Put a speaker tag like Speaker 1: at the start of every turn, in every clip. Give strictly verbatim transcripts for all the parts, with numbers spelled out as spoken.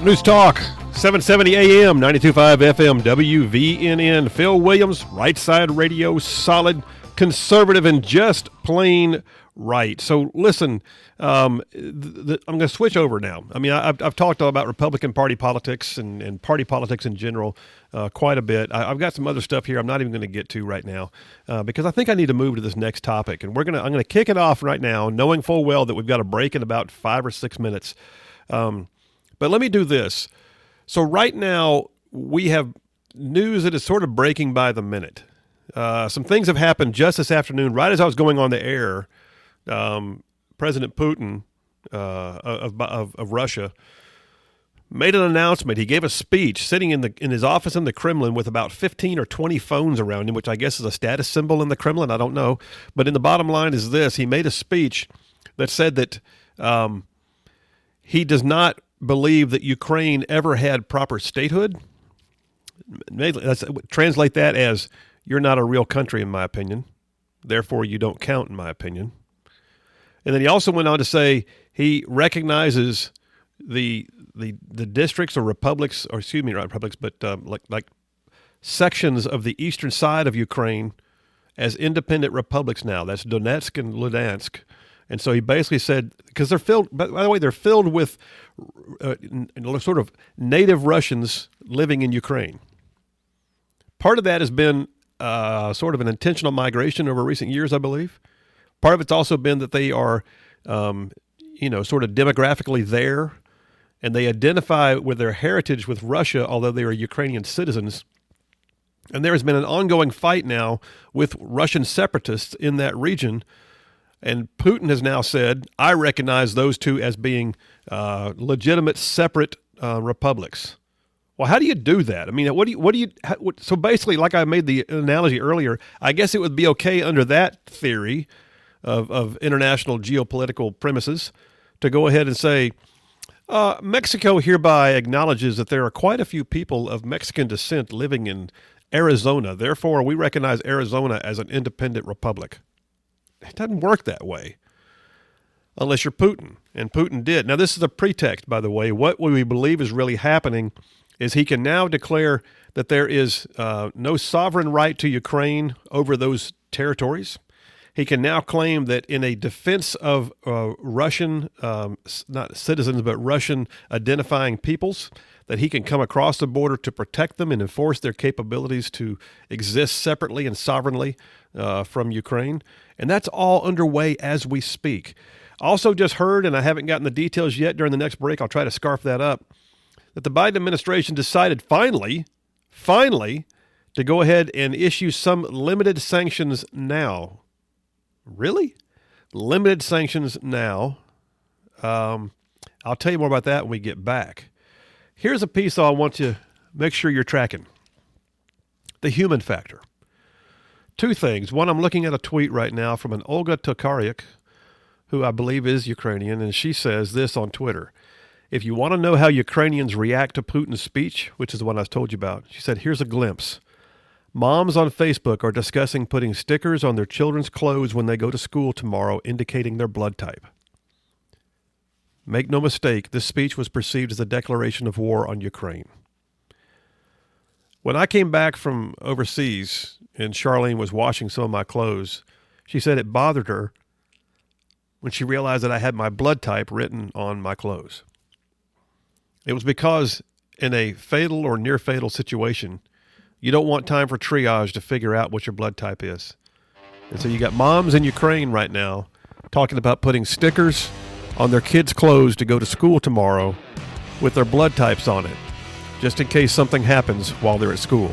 Speaker 1: News Talk, seven seventy A M, ninety-two point five F M, W V N N. Phil Williams, Right Side Radio, solid, conservative, and just plain right. So listen, um, th- th- I'm going to switch over now. I mean, I, I've, I've talked about Republican Party politics and, and party politics in general uh, quite a bit. I, I've got some other stuff here I'm not even going to get to right now uh, because I think I need to move to this next topic. And we're going to I'm going to kick it off right now, knowing full well that we've got a break in about five or six minutes. Um, but let me do this. So right now we have news that is sort of breaking by the minute. Uh, some things have happened just this afternoon, right as I was going on the air. Um, President Putin uh, of, of of Russia made an announcement. He gave a speech sitting in the in his office in the Kremlin with about fifteen or twenty phones around him, which I guess is a status symbol in the Kremlin. I don't know. But in the bottom line is this. He made a speech that said that um, he does not believe that Ukraine ever had proper statehood. Let's translate that as, you're not a real country, in my opinion. Therefore, you don't count, in my opinion. And then he also went on to say he recognizes the the the districts or republics, or excuse me, not republics, but um, like like sections of the eastern side of Ukraine as independent republics now. That's Donetsk and Luhansk. And so he basically said, because they're filled, by the way, they're filled with uh, sort of native Russians living in Ukraine. Part of that has been uh, sort of an intentional migration over recent years, I believe. Part of it's also been that they are, um, you know, sort of demographically there, and they identify with their heritage with Russia, although they are Ukrainian citizens. And there has been an ongoing fight now with Russian separatists in that region. And Putin has now said, I recognize those two as being uh, legitimate, separate uh, republics. Well, how do you do that? I mean, what do you, what do you, how, what, so basically, like I made the analogy earlier, I guess it would be okay under that theory of, of international geopolitical premises to go ahead and say, uh, Mexico hereby acknowledges that there are quite a few people of Mexican descent living in Arizona. Therefore, we recognize Arizona as an independent republic. It doesn't work that way unless you're Putin, and Putin did. Now, this is a pretext, by the way. What we believe is really happening is he can now declare that there is uh, no sovereign right to Ukraine over those territories. He can now claim that in a defense of uh, Russian, um, not citizens, but Russian identifying peoples, that he can come across the border to protect them and enforce their capabilities to exist separately and sovereignly uh, from Ukraine. And that's all underway as we speak. Also just heard, and I haven't gotten the details yet, during the next break, I'll try to scarf that up, that the Biden administration decided finally, finally, to go ahead and issue some limited sanctions now. Really? Limited sanctions now. Um, I'll tell you more about that when we get back. Here's a piece I want you to make sure you're tracking. The human factor. Two things. One, I'm looking at a tweet right now from an Olga Tokaryuk, who I believe is Ukrainian, and she says this on Twitter. If you want to know how Ukrainians react to Putin's speech, which is the one I told you about, she said, here's a glimpse. Moms on Facebook are discussing putting stickers on their children's clothes when they go to school tomorrow, indicating their blood type. Make no mistake, this speech was perceived as a declaration of war on Ukraine. When I came back from overseas and Charlene was washing some of my clothes, she said it bothered her when she realized that I had my blood type written on my clothes. It was because in a fatal or near fatal situation, you don't want time for triage to figure out what your blood type is. And so you got moms in Ukraine right now talking about putting stickers on their kids' clothes to go to school tomorrow with their blood types on it, just in case something happens while they're at school.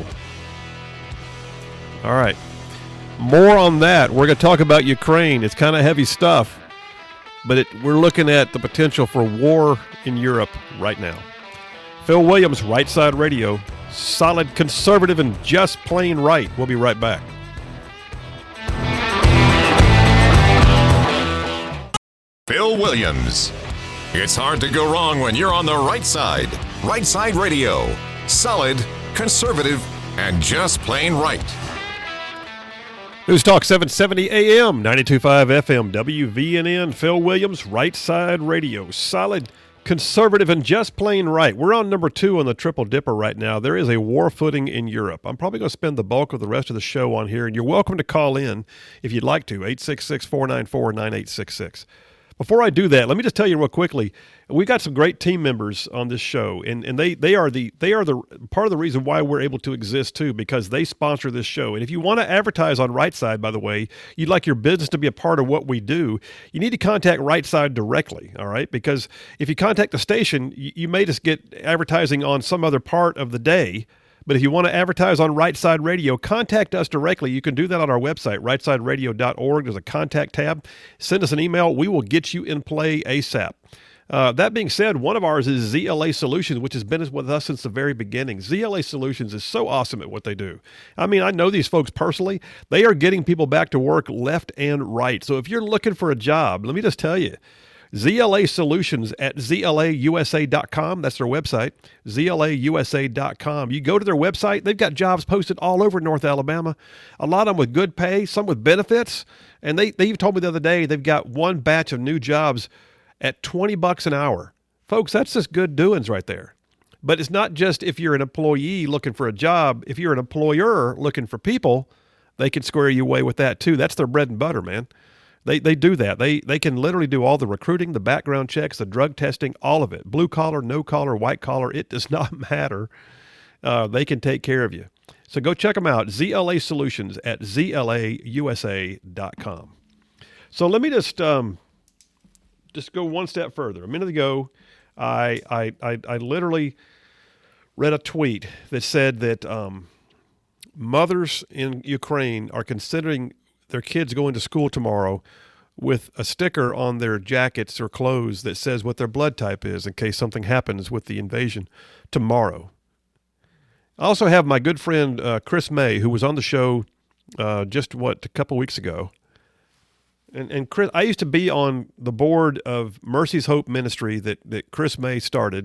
Speaker 1: All right. More on that. We're going to talk about Ukraine. It's kind of heavy stuff, but it, we're looking at the potential for war in Europe right now. Phil Williams, Right Side Radio, solid, conservative, and just plain right. We'll be right back.
Speaker 2: Phil Williams. It's hard to go wrong when you're on the right side. Right Side Radio. Solid, conservative, and just plain right.
Speaker 1: News Talk seven seventy A M, ninety-two point five F M, W V N N. Phil Williams, Right Side Radio. Solid, Conservative and just plain right. We're on number two on the Triple Dipper right now. There is a war footing in Europe. I'm probably going to spend the bulk of the rest of the show on here, and you're welcome to call in if you'd like to, eight six six, four nine four, nine eight six six. Before I do that, let me just tell you real quickly, we've got some great team members on this show, and, and they, they are the they are the part of the reason why we're able to exist too, because they sponsor this show. And if you want to advertise on Right Side, by the way, you'd like your business to be a part of what we do, you need to contact Right Side directly, all right? Because if you contact the station, you, you may just get advertising on some other part of the day. But if you want to advertise on Right Side Radio, contact us directly. You can do that on our website, right side radio dot org. There's a contact tab. Send us an email. We will get you in play ASAP. Uh, that being said, one of ours is Z L A Solutions, which has been with us since the very beginning. Z L A Solutions is so awesome at what they do. I mean, I know these folks personally. They are getting people back to work left and right. So if you're looking for a job, let me just tell you, Z L A Solutions at Z L A U S A dot com. That's their website, Z L A U S A dot com. You go to their website, they've got jobs posted all over North Alabama, a lot of them with good pay, some with benefits. And they, they even told me the other day they've got one batch of new jobs at twenty bucks an hour. Folks, that's just good doings right there. But it's not just if you're an employee looking for a job. If you're an employer looking for people, they can square you away with that too. That's their bread and butter, man. They they do that. They they can literally do all the recruiting, the background checks, the drug testing, all of it. Blue collar, no collar, white collar, it does not matter. Uh, they can take care of you. So go check them out, Z L A Solutions at Z L A U S A dot com. So let me just um, just go one step further. A minute ago, I I I, I literally read a tweet that said that um, mothers in Ukraine are considering their kids going to school tomorrow with a sticker on their jackets or clothes that says what their blood type is in case something happens with the invasion tomorrow. I also have my good friend uh, Chris May, who was on the show uh, just, what, a couple weeks ago. And and Chris, I used to be on the board of Mercy's Hope Ministry that, that Chris May started,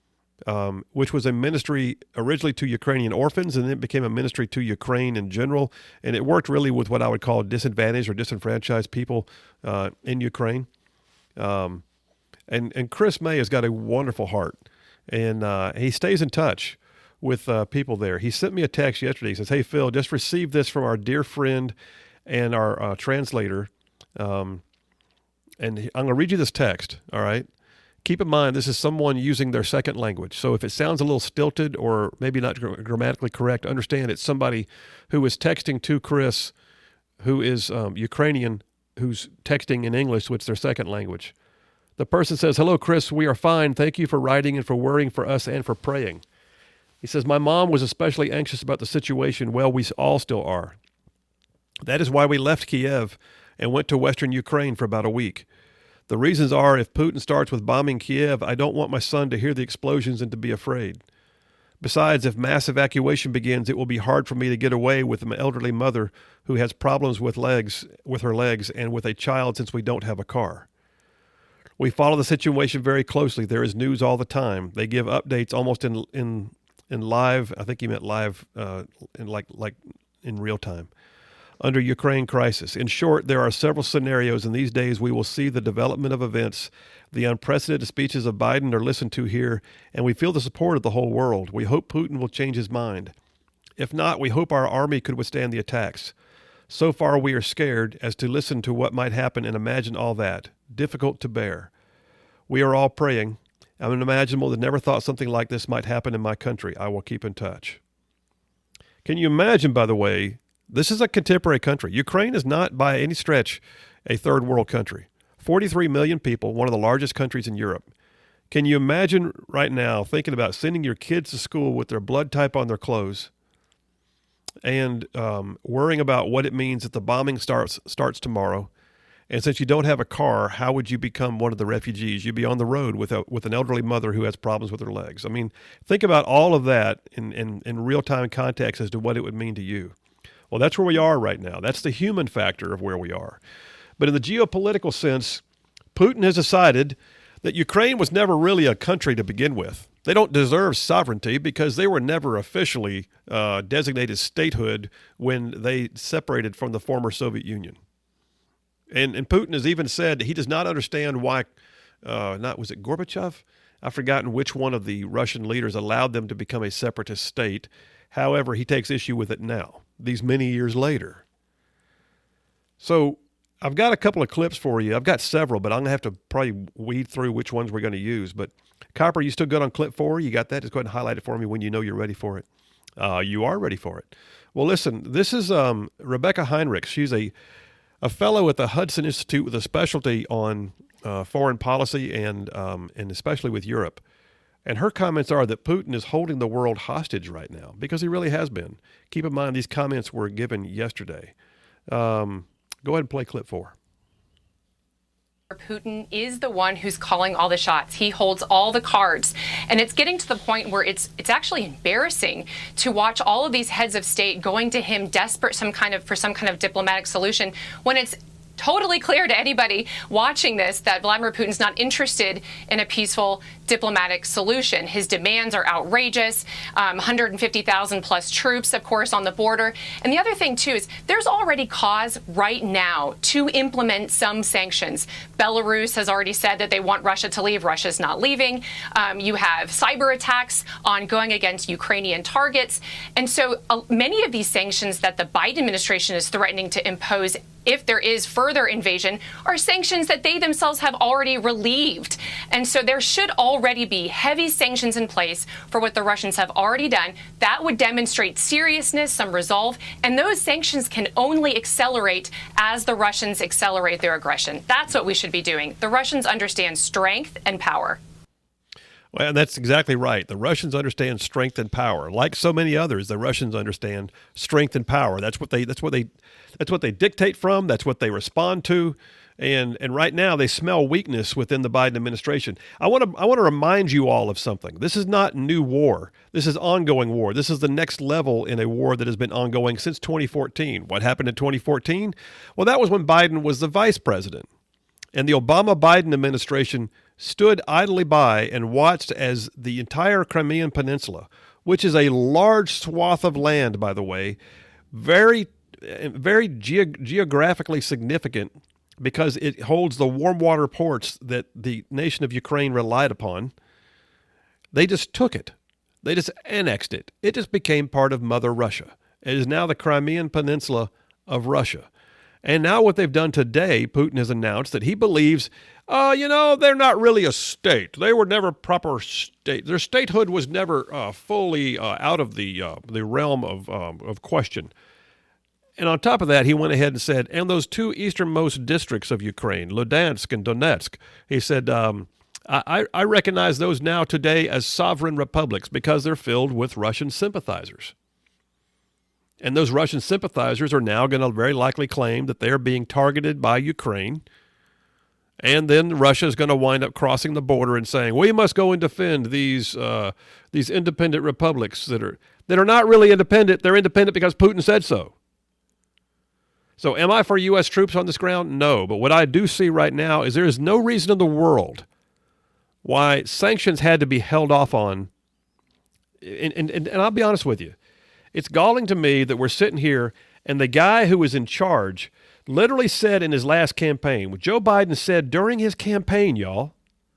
Speaker 1: Um, which was a ministry originally to Ukrainian orphans, and then it became a ministry to Ukraine in general. And it worked really with what I would call disadvantaged or disenfranchised people uh, in Ukraine. Um, and, and Chris May has got a wonderful heart, and uh, he stays in touch with uh, people there. He sent me a text yesterday. He says, "Hey, Phil, just received this from our dear friend and our uh, translator. Um, and he, I'm going to read you this text, all right? Keep in mind, this is someone using their second language. So if it sounds a little stilted or maybe not gr- grammatically correct, understand it's somebody who is texting to Chris, who is um, Ukrainian, who's texting in English, which is their second language. The person says, "Hello, Chris, we are fine. Thank you for writing and for worrying for us and for praying." He says, "My mom was especially anxious about the situation. Well, we all still are. That is why we left Kiev and went to Western Ukraine for about a week. The reasons are, if Putin starts with bombing Kiev, I don't want my son to hear the explosions and to be afraid. Besides, if mass evacuation begins, it will be hard for me to get away with an elderly mother who has problems with legs, with her legs and with a child since we don't have a car. We follow the situation very closely. There is news all the time. They give updates almost in in in live. I think he meant live, uh, in like like in real time. Under Ukraine crisis. In short, there are several scenarios, and these days we will see the development of events. The unprecedented speeches of Biden are listened to here, and we feel the support of the whole world. We hope Putin will change his mind. If not, we hope our army could withstand the attacks. So far, we are scared as to listen to what might happen and imagine all that. Difficult to bear. We are all praying. I'm unimaginable that never thought something like this might happen in my country. I will keep in touch." Can you imagine, by the way, this is a contemporary country. Ukraine is not by any stretch a third world country. forty-three million people, one of the largest countries in Europe. Can you imagine right now thinking about sending your kids to school with their blood type on their clothes and um, worrying about what it means if the bombing starts starts tomorrow? And since you don't have a car, how would you become one of the refugees? You'd be on the road with a with an elderly mother who has problems with her legs. I mean, think about all of that in, in, in real-time context as to what it would mean to you. Well, that's where we are right now. That's the human factor of where we are. But in the geopolitical sense, Putin has decided that Ukraine was never really a country to begin with. They don't deserve sovereignty because they were never officially uh, designated statehood when they separated from the former Soviet Union. And and Putin has even said he does not understand why, uh, not was it Gorbachev? I've forgotten which one of the Russian leaders allowed them to become a separatist state. However, he takes issue with it now, these many years later. So I've got a couple of clips for you. I've got several, but I'm going to have to probably weed through which ones we're going to use. But Copper, you still good on clip four? You got that? Just go ahead and highlight it for me when you know you're ready for it. Uh, you are ready for it. Well, listen, this is um, Rebecca Heinrich. She's a, a fellow at the Hudson Institute with a specialty on uh, foreign policy and um, and especially with Europe. And her comments are that Putin is holding the world hostage right now, because he really has been. Keep in mind, these comments were given yesterday. Um, go ahead and play clip four.
Speaker 3: Putin is the one who's calling all the shots. He holds all the cards. And it's getting to the point where it's it's actually embarrassing to watch all of these heads of state going to him desperate some kind of for some kind of diplomatic solution, when it's totally clear to anybody watching this that Vladimir Putin's not interested in a peaceful diplomatic solution. His demands are outrageous. Um, one hundred fifty thousand plus troops, of course, on the border. And the other thing, too, is there's already cause right now to implement some sanctions. Belarus has already said that they want Russia to leave. Russia's not leaving. Um, you have cyber attacks ongoing against Ukrainian targets. And so uh, many of these sanctions that the Biden administration is threatening to impose, if there is further invasion, are sanctions that they themselves have already relieved. And so there should already be heavy sanctions in place for what the Russians have already done. That would demonstrate seriousness, some resolve, and those sanctions can only accelerate as the Russians accelerate their aggression. That's what we should be doing. The Russians understand strength and power.
Speaker 1: Well, that's exactly right. The Russians understand strength and power. Like so many others, the Russians understand strength and power. That's what they that's what they that's what they dictate from, that's what they respond to. And and right now they smell weakness within the Biden administration. I want to I want to remind you all of something. This is not new war. This is ongoing war. This is the next level in a war that has been ongoing since twenty fourteen. What happened in twenty fourteen? Well, that was when Biden was the vice president. And the Obama-Biden administration stood idly by and watched as the entire Crimean Peninsula, which is a large swath of land, by the way, very, very ge- geographically significant because it holds the warm water ports that the nation of Ukraine relied upon. They just took it. They just annexed it. It just became part of Mother Russia. It is now the Crimean Peninsula of Russia. And now what they've done today, Putin has announced that he believes, uh, you know, they're not really a state. They were never proper state. Their statehood was never uh, fully uh, out of the uh, the realm of um, of question. And on top of that, he went ahead and said, and those two easternmost districts of Ukraine, Luhansk and Donetsk, he said, um, I, I recognize those now today as sovereign republics because they're filled with Russian sympathizers. And those Russian sympathizers are now going to very likely claim that they're being targeted by Ukraine. And then Russia is going to wind up crossing the border and saying, we must go and defend these uh, these independent republics that are that are not really independent. They're independent because Putin said so. So am I for U S troops on this ground? No. But what I do see right now is there is no reason in the world why sanctions had to be held off on. And, and, and I'll be honest with you. It's galling to me that we're sitting here and the guy who was in charge literally said in his last campaign, what Joe Biden said during his campaign, y'all,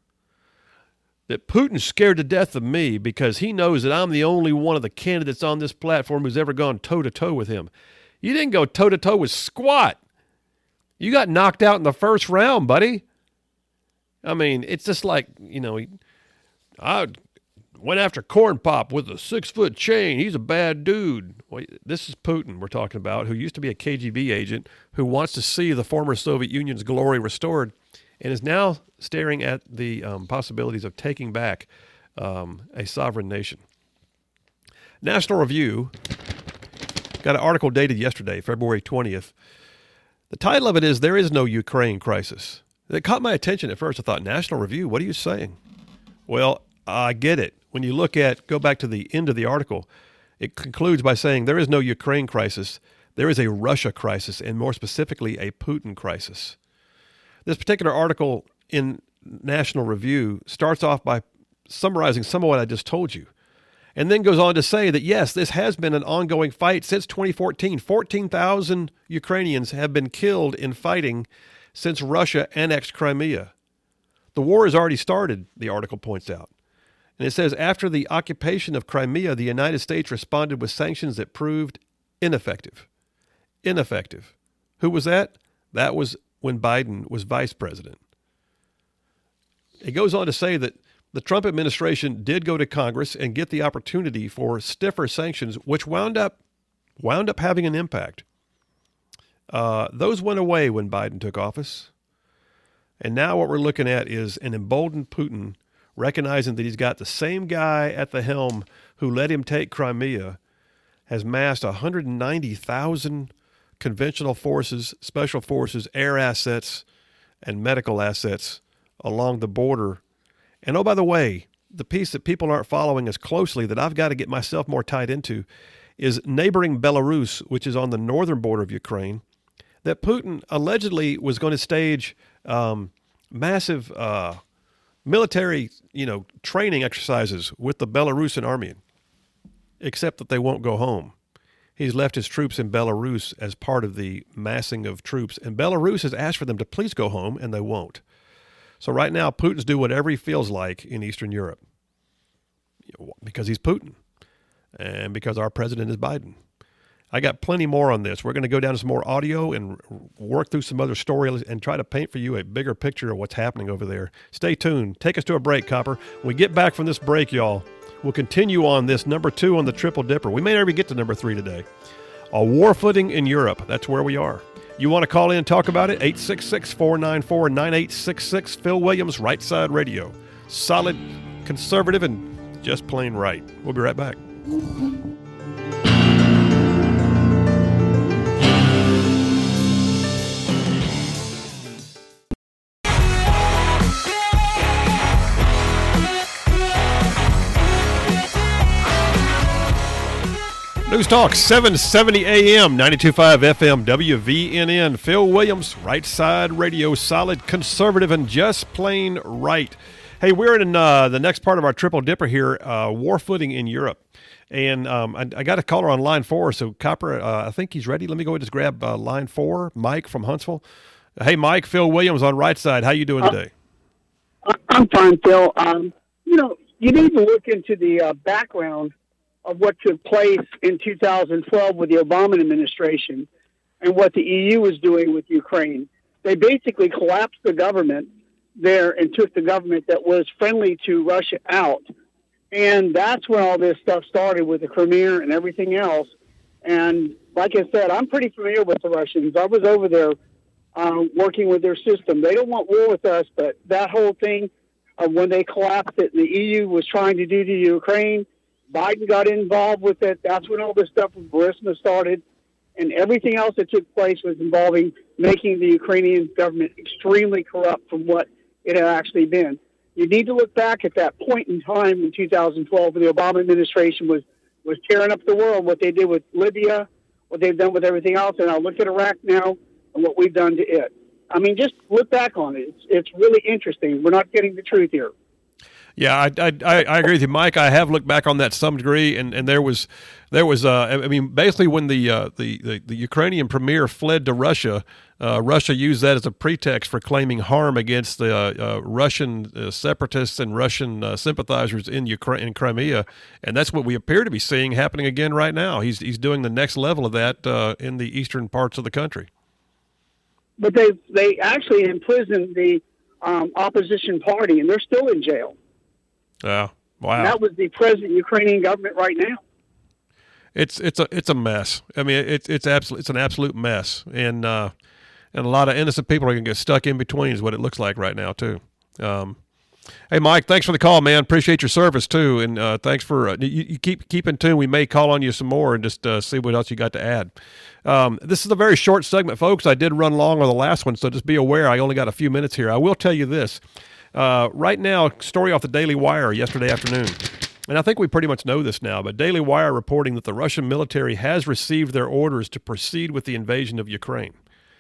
Speaker 1: that Putin's scared to death of me because he knows that I'm the only one of the candidates on this platform who's ever gone toe-to-toe with him. You didn't go toe-to-toe with squat. You got knocked out in the first round, buddy. I mean, it's just like, you know, I went after Corn Pop with a six-foot chain. He's a bad dude. Well, this is Putin we're talking about, who used to be a K G B agent, who wants to see the former Soviet Union's glory restored, and is now staring at the um, possibilities of taking back um, a sovereign nation. National Review got an article dated yesterday, February twentieth. The title of it is, There is no Ukraine Crisis. It caught my attention at first. I thought, National Review, what are you saying? Well, I get it. When you look at, go back to the end of the article, it concludes by saying there is no Ukraine crisis. There is a Russia crisis, and more specifically, a Putin crisis. This particular article in National Review starts off by summarizing some of what I just told you, and then goes on to say that, yes, this has been an ongoing fight since twenty fourteen. fourteen thousand Ukrainians have been killed in fighting since Russia annexed Crimea. The The war has already started, the article points out. And it says, after the occupation of Crimea, the United States responded with sanctions that proved ineffective. Ineffective. Who was that? That was when Biden was vice president. It goes on to say that the Trump administration did go to Congress and get the opportunity for stiffer sanctions, which wound up wound up having an impact. Uh, those went away when Biden took office. And now what we're looking at is an emboldened Putin recognizing that he's got the same guy at the helm who let him take Crimea, has massed one hundred ninety thousand conventional forces, special forces, air assets, and medical assets along the border. And oh, by the way, the piece that people aren't following as closely that I've got to get myself more tied into is neighboring Belarus, which is on the northern border of Ukraine, that Putin allegedly was going to stage um, massive uh, military, you know, training exercises with the Belarusian army, except that they won't go home. He's left his troops in Belarus as part of the massing of troops, and Belarus has asked for them to please go home, and they won't. So right now, Putin's doing whatever he feels like in Eastern Europe because he's Putin and because our president is Biden. I got plenty more on this. We're going to go down to some more audio and work through some other stories and try to paint for you a bigger picture of what's happening over there. Stay tuned. Take us to a break, Copper. When we get back from this break, y'all, we'll continue on this number two on the Triple Dipper. We may never get to number three today. A war footing in Europe. That's where we are. You want to call in and talk about it? eight six six, four nine four, nine eight six six. Phil Williams, Right Side Radio. Solid, conservative, and just plain right. We'll be right back. News Talk, seven seventy A M, ninety-two point five F M, W V N N. Phil Williams, Right Side Radio, solid, conservative, and just plain right. Hey, we're in uh, the next part of our Triple Dipper here, uh, war footing in Europe. And um, I, I got a caller on line four, so Copper, uh, I think he's ready. Let me go ahead and just grab uh, line four, Mike from Huntsville. Hey, Mike, Phil Williams on Right Side. How you doing today?
Speaker 4: Uh, I'm fine, Phil. Um, you know, you need to look into the uh, background of what took place in two thousand twelve with the Obama administration and what the E U was doing with Ukraine. They basically collapsed the government there and took the government that was friendly to Russia out. And that's when all this stuff started with the Crimea and everything else. And like I said, I'm pretty familiar with the Russians. I was over there uh, working with their system. They don't want war with us, but that whole thing of when they collapsed it and the E U was trying to do to Ukraine, Biden got involved with it. That's when all this stuff with Burisma started. And everything else that took place was involving making the Ukrainian government extremely corrupt from what it had actually been. You need to look back at that point in time in two thousand twelve when the Obama administration was, was tearing up the world, what they did with Libya, what they've done with everything else. And I'll look at Iraq now and what we've done to it. I mean, just look back on it. It's, it's really interesting. We're not getting the truth here.
Speaker 1: Yeah, I, I I agree with you, Mike. I have looked back on that to some degree, and, and there was there was uh, I mean, basically when the, uh, the the the Ukrainian premier fled to Russia, uh, Russia used that as a pretext for claiming harm against the uh, uh, Russian uh, separatists and Russian uh, sympathizers in Ukraine, in Crimea, and that's what we appear to be seeing happening again right now. He's he's doing the next level of that uh, in the eastern parts of the country.
Speaker 4: But they they actually imprisoned the um, opposition party, and they're still in jail.
Speaker 1: Yeah, wow.
Speaker 4: And that was the present Ukrainian government right now.
Speaker 1: It's it's a it's a mess. I mean, it's it's absolute it's an absolute mess, and uh, and a lot of innocent people are going to get stuck in between. Is what it looks like right now too. Um, hey, Mike, thanks for the call, man. Appreciate your service too, and uh, thanks for uh, you, you keep keep in tune. We may call on you some more and just uh, see what else you got to add. Um, this is a very short segment, folks. I did run long on the last one, so just be aware. I only got a few minutes here. I will tell you this. Uh, right now, story off the Daily Wire yesterday afternoon, and I think we pretty much know this now, but Daily Wire reporting that the Russian military has received their orders to proceed with the invasion of Ukraine.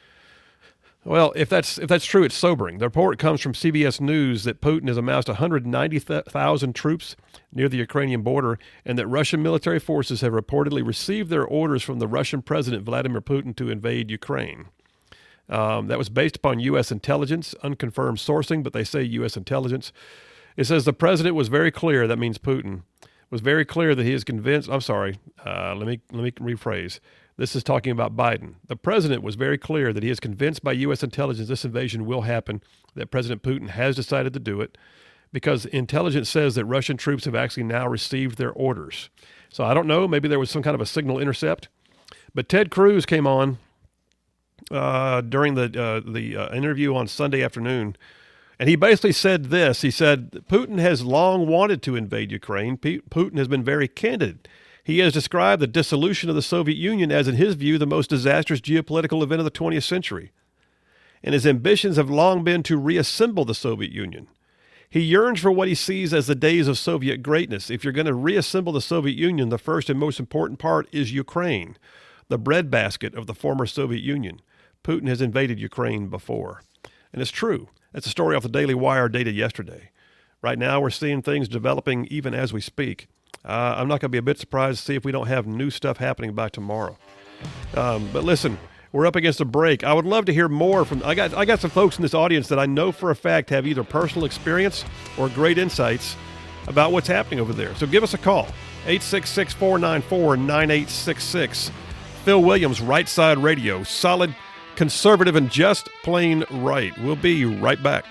Speaker 1: Well, if that's if that's true, it's sobering. The report comes from C B S News that Putin has amassed one hundred ninety thousand troops near the Ukrainian border, and that Russian military forces have reportedly received their orders from the Russian President Vladimir Putin to invade Ukraine. Um, that was based upon U S intelligence, unconfirmed sourcing, but they say U S intelligence. It says the president was very clear, that means Putin, was very clear that he is convinced, I'm sorry, uh, let me let me rephrase. This is talking about Biden. The president was very clear that he is convinced by U S intelligence this invasion will happen, that President Putin has decided to do it, because intelligence says that Russian troops have actually now received their orders. So I don't know, maybe there was some kind of a signal intercept. But Ted Cruz came on uh, during the uh, the uh, interview on Sunday afternoon, and he basically said this. He said, Putin has long wanted to invade Ukraine. P- Putin has been very candid. He has described the dissolution of the Soviet Union as, in his view, the most disastrous geopolitical event of the twentieth century. And his ambitions have long been to reassemble the Soviet Union. He yearns for what he sees as the days of Soviet greatness. If you're going to reassemble the Soviet Union, the first and most important part is Ukraine, the breadbasket of the former Soviet Union. Putin has invaded Ukraine before. And it's true. That's a story off the Daily Wire dated yesterday. Right now, we're seeing things developing even as we speak. Uh, I'm not going to be a bit surprised to see if we don't have new stuff happening by tomorrow. Um, but listen, we're up against a break. I would love to hear more from, I got I got some folks in this audience that I know for a fact have either personal experience or great insights about what's happening over there. So give us a call, eight six six, four nine four, nine eight six six. Phil Williams, Right Side Radio, solid, conservative, and just plain right. We'll be right back.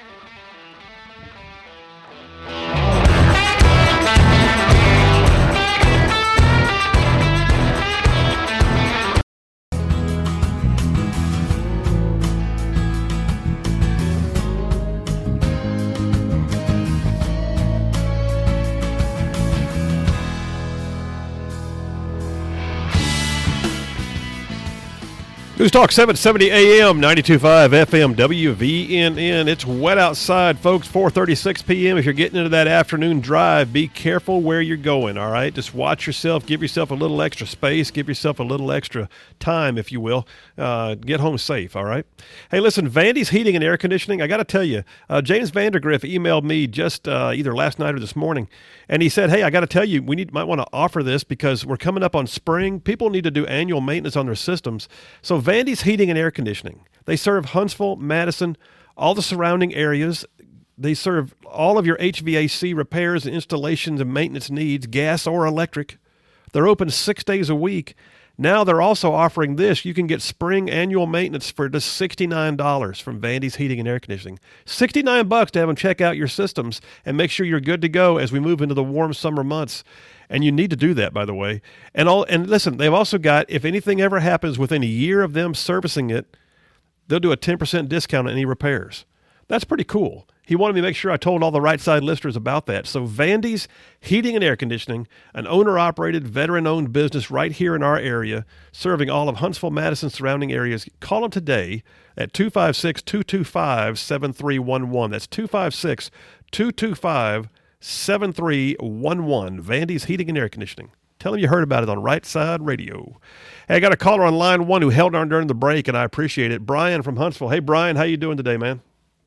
Speaker 1: News Talk seven seventy A M, ninety-two point five F M, W V N N. It's wet outside, folks, four thirty-six p.m. If you're getting into that afternoon drive, be careful where you're going, all right? Just watch yourself. Give yourself a little extra space. Give yourself a little extra time, if you will. Uh, get home safe, all right? Hey, listen, Vandy's Heating and Air Conditioning, I got to tell you, uh, James Vandergriff emailed me just uh, either last night or this morning, and he said, hey, I got to tell you, we need might want to offer this because we're coming up on spring. People need to do annual maintenance on their systems. So Vandy's Heating and Air Conditioning. They serve Huntsville, Madison, all the surrounding areas. They serve all of your H V A C repairs and installations and maintenance needs, gas or electric. They're open six days a week. Now they're also offering this. You can get spring annual maintenance for just sixty-nine dollars from Vandy's Heating and Air Conditioning. sixty-nine bucks to have them check out your systems and make sure you're good to go as we move into the warm summer months. And you need to do that, by the way. And all and listen, they've also got, if anything ever happens within a year of them servicing it, they'll do a ten percent discount on any repairs. That's pretty cool. He wanted me to make sure I told all the Right Side listeners about that. So Vandy's Heating and Air Conditioning, an owner-operated, veteran-owned business right here in our area, serving all of Huntsville, Madison, surrounding areas. Call them today at two five six, two two five, seven three one one. That's two five six, two two five, seven three one one. Vandy's Heating and Air Conditioning. Tell them you heard about it on Right Side Radio. Hey, I got a caller on line one who held on during the break, and I appreciate it. Brian from Huntsville. Hey, Brian, how you doing today, man?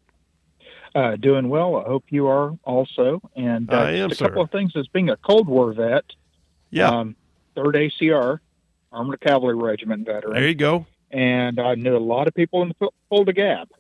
Speaker 5: Uh, doing well. I hope you are also. And uh,
Speaker 1: I am,
Speaker 5: a
Speaker 1: sir.
Speaker 5: couple of things as being a Cold War vet.
Speaker 1: Yeah.
Speaker 5: Um, third A C R, Armored Cavalry Regiment veteran.
Speaker 1: There you go.
Speaker 5: And I knew a lot of people in the Fulda Gap.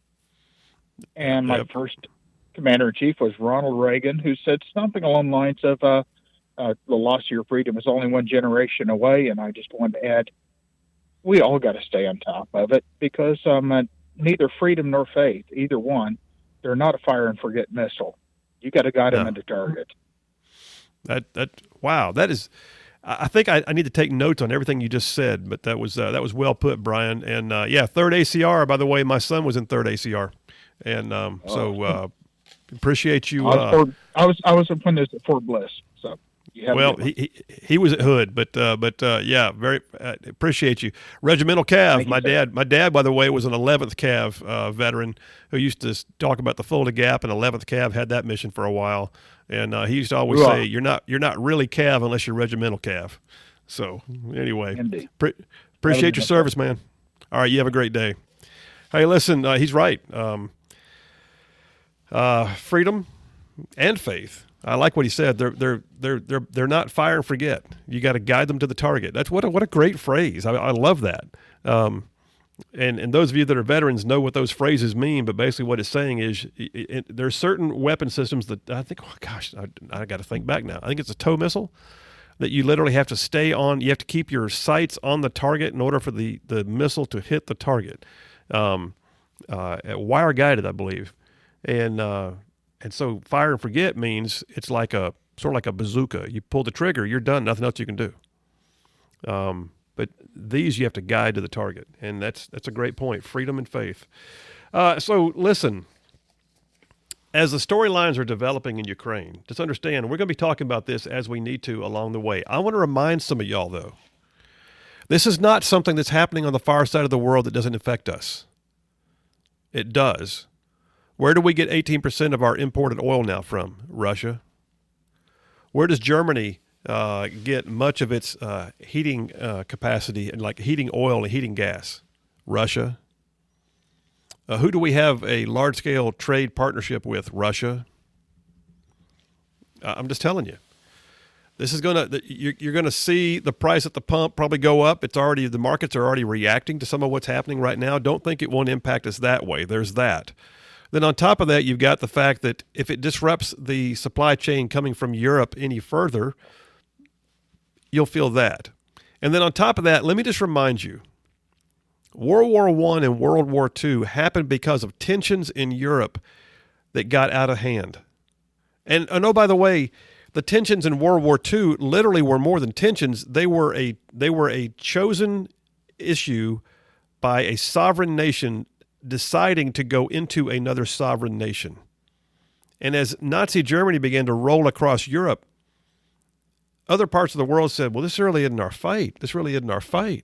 Speaker 5: And my
Speaker 1: Yep.
Speaker 5: first commander-in-chief was Ronald Reagan, who said something along the lines of, uh, uh, the loss of your freedom is only one generation away. And I just wanted to add, we all got to stay on top of it because um, uh, neither freedom nor faith, either one, they're not a fire and forget missile. You got to guide them
Speaker 1: No.
Speaker 5: into target.
Speaker 1: That that wow, that is. I I think I, I need to take notes on everything you just said, but that was uh, that was well put, Brian. And uh, yeah, third A C R. By the way, my son was in third A C R, and um,
Speaker 5: Oh.
Speaker 1: so uh, appreciate you.
Speaker 5: I was,
Speaker 1: Uh,
Speaker 5: Fort, I was I was when this at Fort Bliss, so you have
Speaker 1: well, he, he he was at Hood, but uh, but uh, yeah, very uh, appreciate you. Regimental Cav.
Speaker 5: Thank you,
Speaker 1: my
Speaker 5: sir.
Speaker 1: dad, my dad, by the way, was an eleventh Cav uh, veteran who used to s- talk about the Fulda Gap, and eleventh Cav had that mission for a while, and uh, he used to always
Speaker 5: You
Speaker 1: say,
Speaker 5: are.
Speaker 1: "You're not you're not really Cav unless you're Regimental Cav." So anyway,
Speaker 5: Indeed.
Speaker 1: pre- appreciate your
Speaker 5: Regimental.
Speaker 1: service, man. All right, you have a great day. Hey, listen, uh, he's right. Um, uh, freedom and faith. I like what he said. They're they're they're they're they're not fire and forget. You got to guide them to the target. That's what a, what a great phrase. I, I love that. Um, And and those of you that are veterans know what those phrases mean, but basically what it's saying is it, it, there's certain weapon systems that I think, oh gosh, I, I got to think back now. I think it's a tow missile that you literally have to stay on. You have to keep your sights on the target in order for the, the missile to hit the target. Um, uh, wire guided, I believe. And uh, and so fire and forget means it's like a sort of like a bazooka. You pull the trigger, you're done. Nothing else you can do. Um, But these you have to guide to the target, and that's that's a great point. Freedom and faith. Uh, so listen, as the storylines are developing in Ukraine, just understand we're going to be talking about this as we need to along the way. I want to remind some of y'all, though, this is not something that's happening on the far side of the world that doesn't affect us. It does. Where do we get eighteen percent of our imported oil now from? Russia. Where does Germany Uh, get much of its uh, heating uh, capacity and like heating oil and heating gas? Russia. Uh, who do we have a large-scale trade partnership with? Russia. Uh, I'm just telling you, this is gonna you're, you're gonna see the price at the pump probably go up. It's already the markets are already reacting to some of what's happening right now. Don't think it won't impact us that way. There's that. Then on top of that, you've got the fact that if it disrupts the supply chain coming from Europe any further, you'll feel that. And then on top of that, let me just remind you, World War One and World War Two happened because of tensions in Europe that got out of hand. And, and oh, by the way, the tensions in World War Two literally were more than tensions. They were a they were a chosen issue by a sovereign nation deciding to go into another sovereign nation. And as Nazi Germany began to roll across Europe, other parts of the world said, well, this really isn't our fight. This really isn't our fight.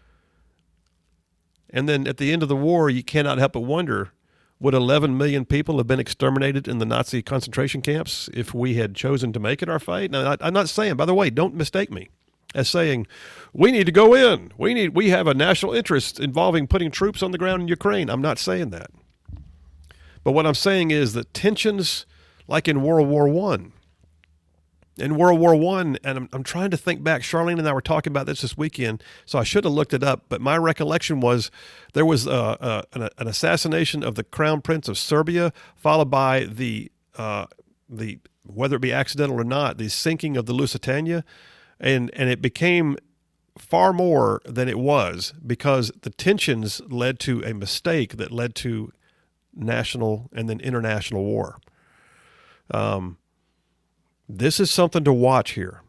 Speaker 1: And then at the end of the war, you cannot help but wonder, would eleven million people have been exterminated in the Nazi concentration camps if we had chosen to make it our fight? Now, I'm not saying, by the way, don't mistake me as saying, we need to go in. We need, we have a national interest involving putting troops on the ground in Ukraine. I'm not saying that. But what I'm saying is that tensions like in World War One, in World War One, and I'm, I'm trying to think back, Charlene and I were talking about this this weekend, so I should have looked it up, but my recollection was there was uh, uh, an, an assassination of the Crown Prince of Serbia, followed by the, uh, the whether it be accidental or not, the sinking of the Lusitania, and, and it became far more than it was because the tensions led to a mistake that led to national and then international war. Um, This is something to watch here.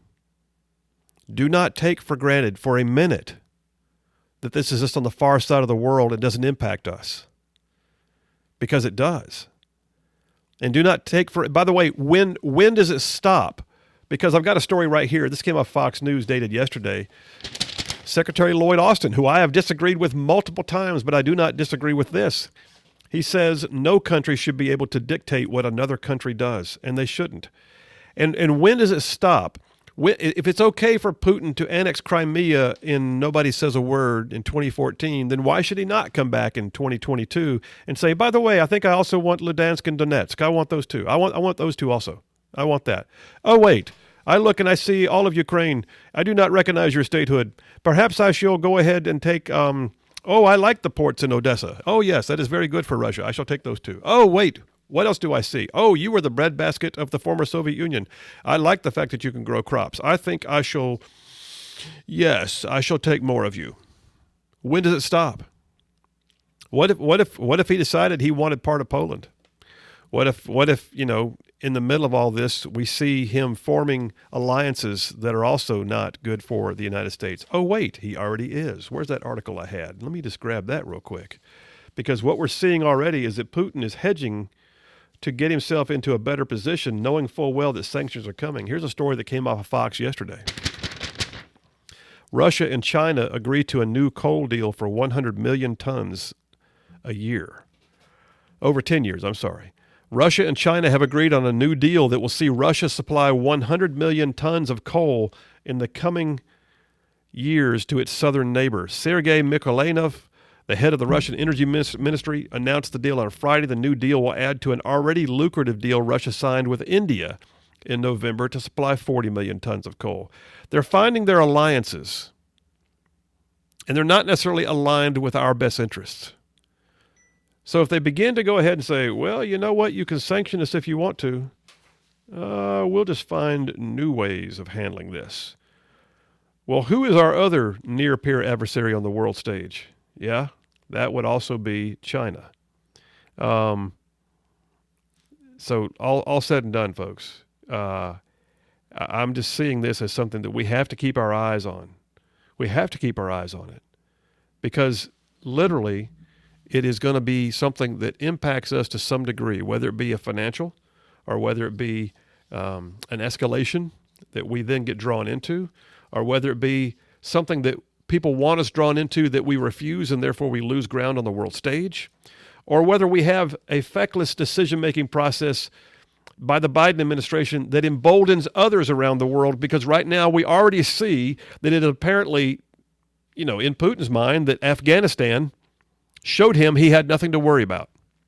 Speaker 1: Do not take for granted for a minute that this is just on the far side of the world and doesn't impact us, because it does. And do not take for, by the way, when when does it stop? Because I've got a story right here. This came off Fox News dated yesterday. Secretary Lloyd Austin, who I have disagreed with multiple times, but I do not disagree with this. He says no country should be able to dictate what another country does, and they shouldn't. And and when does it stop? When, if it's okay for Putin to annex Crimea in nobody says a word in twenty fourteen, then why should he not come back in twenty twenty-two and say, by the way, I think I also want Ludansk and Donetsk. I want those two. I want I want those two also. I want that. Oh, wait. I look and I see all of Ukraine. I do not recognize your statehood. Perhaps I shall go ahead and take, um, oh, I like the ports in Odessa. Oh, yes, that is very good for Russia. I shall take those two. Oh, wait. What else do I see? Oh, you were the breadbasket of the former Soviet Union. I like the fact that you can grow crops. I think I shall, yes, I shall take more of you. When does it stop? What if, what if, what if he decided he wanted part of Poland? What if, what if, you know, in the middle of all this, we see him forming alliances that are also not good for the United States? Oh, wait, he already is. Where's that article I had? Let me just grab that real quick. Because what we're seeing already is that Putin is hedging to get himself into a better position, knowing full well that sanctions are coming. Here's a story that came off of Fox yesterday. Russia and China agreed to a new coal deal for one hundred million tons a year. Over ten years, I'm sorry. Russia and China have agreed on a new deal that will see Russia supply one hundred million tons of coal in the coming years to its southern neighbor. Sergei Mykolenov, the head of the Russian Energy Ministry, announced the deal on Friday. The new deal will add to an already lucrative deal Russia signed with India in November to supply forty million tons of coal. They're finding their alliances. and they're not necessarily aligned with our best interests. So if they begin to go ahead and say, well, you know what, you can sanction us if you want to, uh, we'll just find new ways of handling this. Well, who is our other near-peer adversary on the world stage? Yeah, that would also be China. Um, so all, all said and done, folks, uh, I'm just seeing this as something that we have to keep our eyes on. We have to keep our eyes on it because literally it is going to be something that impacts us to some degree, whether it be a financial or whether it be um, an escalation that we then get drawn into, or whether it be something that people want us drawn into that we refuse and therefore we lose ground on the world stage, or whether we have a feckless decision-making process by the Biden administration that emboldens others around the world, because right now we already see that it apparently, you know, in Putin's mind, that Afghanistan showed him he had nothing to worry about.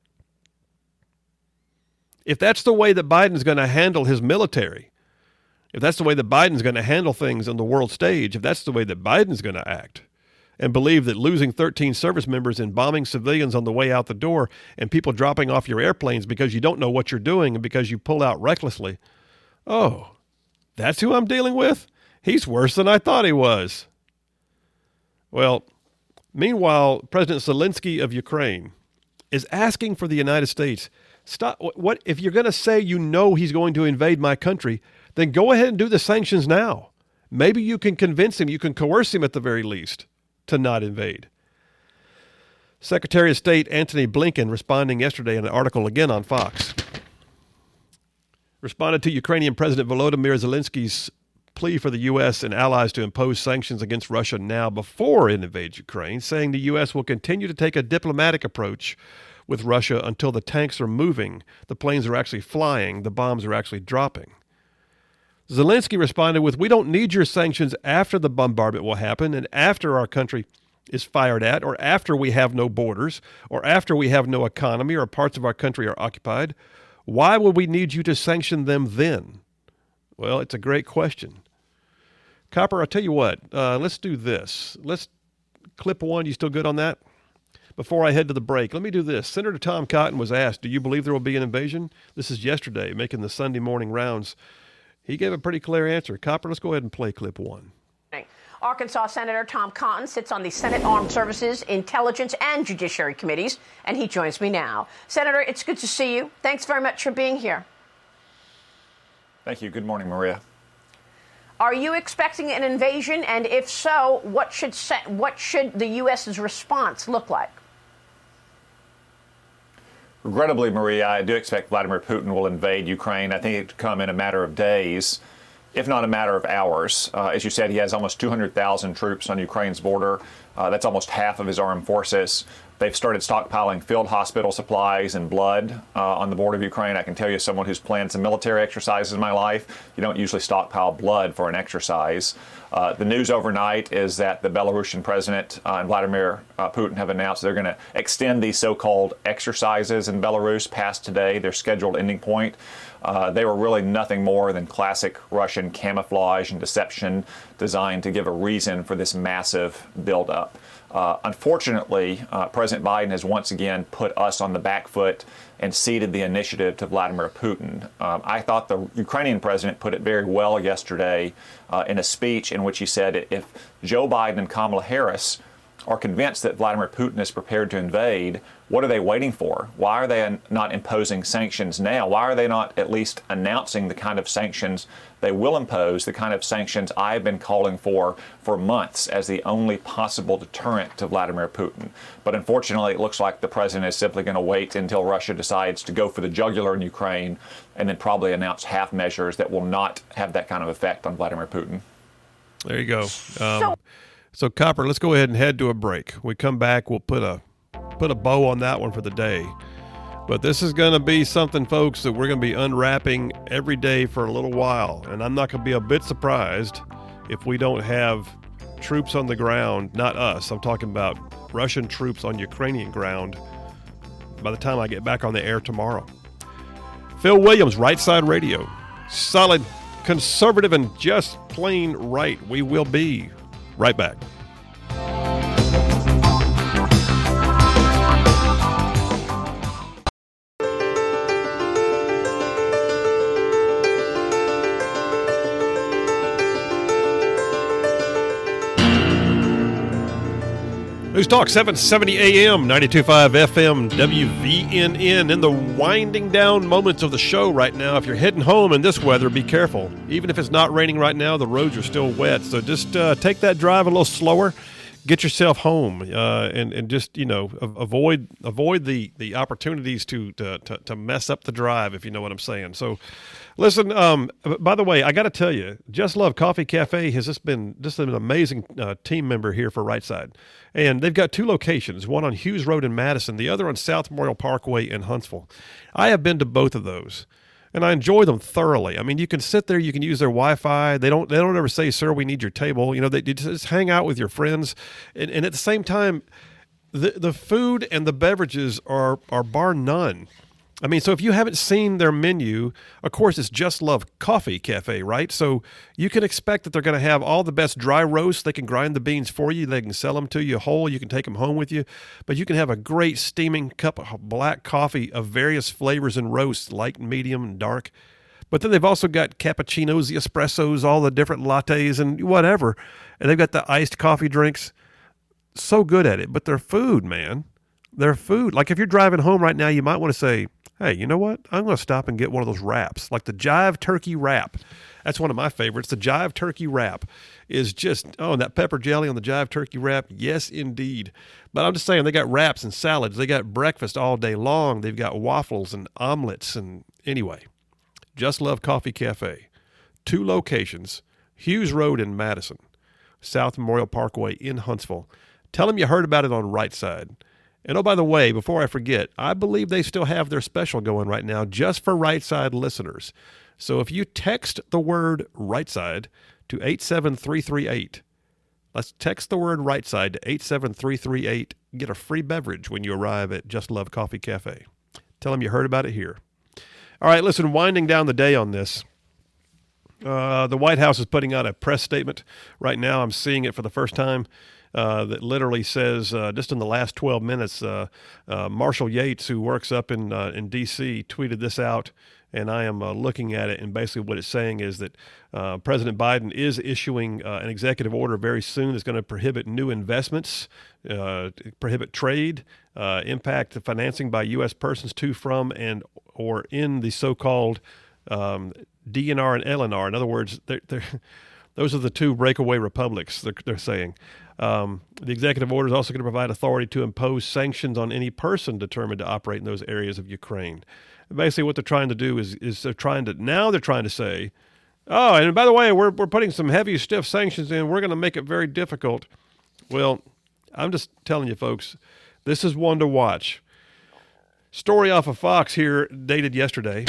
Speaker 1: If that's the way that Biden's going to handle his military, if that's the way that Biden's going to handle things on the world stage, if that's the way that Biden's going to act, and believe that losing thirteen service members and bombing civilians on the way out the door and people dropping off your airplanes because you don't know what you're doing and because you pull out recklessly, oh, that's who I'm dealing with? He's worse than I thought he was. Well, meanwhile, President Zelensky of Ukraine is asking for the United States, stop. What if you're going to say you know he's going to invade my country, then go ahead and do the sanctions now. Maybe you can convince him, you can coerce him at the very least to not invade. Secretary of State Antony Blinken, responding yesterday in an article again on Fox, responded to Ukrainian President Volodymyr Zelensky's plea for the U S and allies to impose sanctions against Russia now before it invades Ukraine, saying the U S will continue to take a diplomatic approach with Russia until the tanks are moving, the planes are actually flying, the bombs are actually dropping. Zelensky responded with, we don't need your sanctions after the bombardment will happen and after our country is fired at, or after we have no borders, or after we have no economy or parts of our country are occupied. Why would we need you to sanction them then? Well, it's a great question. Copper, I'll tell you what, uh, let's do this. Let's clip one. You still good on that? Before I head to the break, let me do this. Senator Tom Cotton was asked, do you believe there will be an invasion? This is yesterday, making the Sunday morning rounds. He gave a pretty clear answer. Copper, let's go ahead and play clip one.
Speaker 6: Arkansas Senator Tom Cotton sits on the Senate Armed Services, Intelligence, and Judiciary Committees, and he joins me now. Senator, it's good to see you. Thanks very much for being here.
Speaker 7: Thank you. Good morning, Maria.
Speaker 6: Are you expecting an invasion? And if so, what should set, what should the U S's response look like?
Speaker 7: Regrettably, Maria, I do expect Vladimir Putin will invade Ukraine. I think it could come in a matter of days, if not a matter of hours. Uh, as you said, he has almost two hundred thousand troops on Ukraine's border. Uh, that's almost half of his armed forces. They've started stockpiling field hospital supplies and blood uh, on the border of Ukraine. I can tell you, as someone who's planned some military exercises in my life, you don't usually stockpile blood for an exercise. Uh, the news overnight is that the Belarusian president uh, and Vladimir uh, Putin have announced they're going to extend these so-called exercises in Belarus past today, their scheduled ending point. Uh, they were really nothing more than classic Russian camouflage and deception designed to give a reason for this massive buildup. Uh, unfortunately, uh, President Biden has once again put us on the back foot and ceded the initiative to Vladimir Putin. Um, I thought the Ukrainian president put it very well yesterday uh, in a speech in which he said if Joe Biden and Kamala Harris are convinced that Vladimir Putin is prepared to invade, what are they waiting for? Why are they not imposing sanctions now? Why are they not at least announcing the kind of sanctions they will impose, the kind of sanctions I've been calling for for months as the only possible deterrent to Vladimir Putin? But unfortunately, it looks like the president is simply going to wait until Russia decides to go for the jugular in Ukraine and then probably announce half measures that will not have that kind of effect on Vladimir Putin.
Speaker 1: There you go. Um, So, Copper, let's go ahead and head to a break. We come back, we'll put a put a bow on that one for the day. But this is going to be something, folks, that we're going to be unwrapping every day for a little while. And I'm not going to be a bit surprised if we don't have troops on the ground, not us. I'm talking about Russian troops on Ukrainian ground by the time I get back on the air tomorrow. Phil Williams, Right Side Radio. Solid, conservative, and just plain right. We will be right back. News Talk seven seventy A M, ninety-two point five F M, W V N N. In the winding down moments of the show right now, if you're heading home in this weather, be careful. Even if it's not raining right now, the roads are still wet. So just uh, take that drive a little slower. Get yourself home uh, and, and just, you know, avoid avoid the, the opportunities to, to, to, to mess up the drive, if you know what I'm saying. So, listen, um, by the way, I got to tell you, Just Love Coffee Cafe has just been just an amazing uh, team member here for Right Side. And they've got two locations, one on Hughes Road in Madison, the other on South Memorial Parkway in Huntsville. I have been to both of those, and I enjoy them thoroughly. I mean, you can sit there, you can use their Wi-Fi. They don't they don't ever say, sir, we need your table. You know, they, they just hang out with your friends. And, and at the same time, the the food and the beverages are are bar none. I mean, so if you haven't seen their menu, of course, it's Just Love Coffee Cafe, right? So you can expect that they're going to have all the best dry roasts. They can grind the beans for you. They can sell them to you whole. You can take them home with you. But you can have a great steaming cup of black coffee of various flavors and roasts, light, medium, and dark. But then they've also got cappuccinos, the espressos, all the different lattes and whatever. And they've got the iced coffee drinks. So good at it. But their food, man, their food. Like if you're driving home right now, you might want to say, hey, you know what? I'm going to stop and get one of those wraps, like the Jive Turkey Wrap. That's one of my favorites. The Jive Turkey Wrap is just, oh, and that pepper jelly on the Jive Turkey Wrap, yes, indeed. But I'm just saying, they got wraps and salads. They got breakfast all day long. They've got waffles and omelets. And anyway, Just Love Coffee Cafe. Two locations, Hughes Road in Madison, South Memorial Parkway in Huntsville. Tell them you heard about it on Right Side. And oh, by the way, before I forget, I believe they still have their special going right now just for Right Side listeners. So if you text the word Right Side to eight seven three three eight, let's text the word Right Side to eight seven three three eight, get a free beverage when you arrive at Just Love Coffee Cafe. Tell them you heard about it here. All right, listen, winding down the day on this, uh, the White House is putting out a press statement right now. I'm seeing it for the first time. Uh, that literally says, uh, just in the last twelve minutes, uh, uh, Marshall Yates, who works up in uh, in D C, tweeted this out, and I am uh, looking at it, and basically what it's saying is that uh, President Biden is issuing uh, an executive order very soon that's going to prohibit new investments, uh, prohibit trade, uh, impact the financing by U S persons to, from, and or in the so-called um, D N R and L N R. In other words, they're, they're, those are the two breakaway republics, they're, they're saying. Um, the executive order is also going to provide authority to impose sanctions on any person determined to operate in those areas of Ukraine. Basically, what they're trying to do is is they're trying to now they're trying to say, oh, and by the way, we're we're putting some heavy, stiff sanctions in. We're going to make it very difficult. Well, I'm just telling you, folks, this is one to watch. Story off of Fox here, dated yesterday.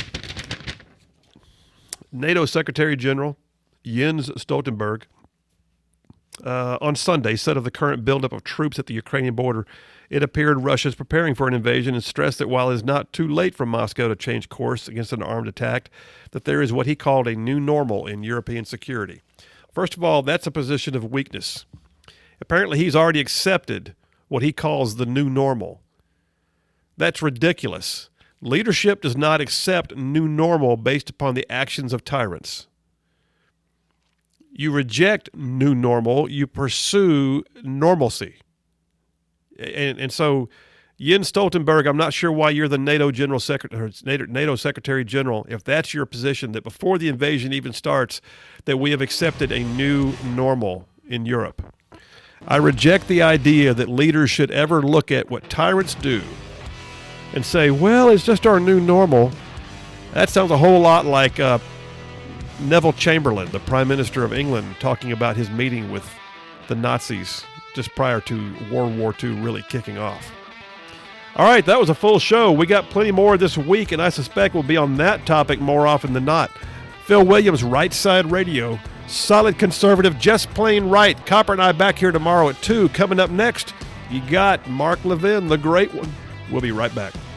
Speaker 1: NATO Secretary General Jens Stoltenberg Uh, on Sunday said of the current buildup of troops at the Ukrainian border, it appeared Russia is preparing for an invasion and stressed that while it is not too late for Moscow to change course against an armed attack, that there is what he called a new normal in European security. First of all, that's a position of weakness. Apparently, he's already accepted what he calls the new normal. That's ridiculous. Leadership does not accept new normal based upon the actions of tyrants. You reject new normal, you pursue normalcy. And and so Jens Stoltenberg, I'm not sure why you're the NATO General Secretary, NATO, NATO Secretary General, if that's your position, that before the invasion even starts, that we have accepted a new normal in Europe. I reject the idea that leaders should ever look at what tyrants do and say, well, it's just our new normal. That sounds a whole lot like uh, Neville Chamberlain, the Prime Minister of England, talking about his meeting with the Nazis just prior to World War Two really kicking off. All right, that was a full show. We got plenty more this week, and I suspect we'll be on that topic more often than not. Phil Williams, Right Side Radio. Solid conservative, just plain right. Copper and I back here tomorrow at two. Coming up next, you got Mark Levin, the great one. We'll be right back.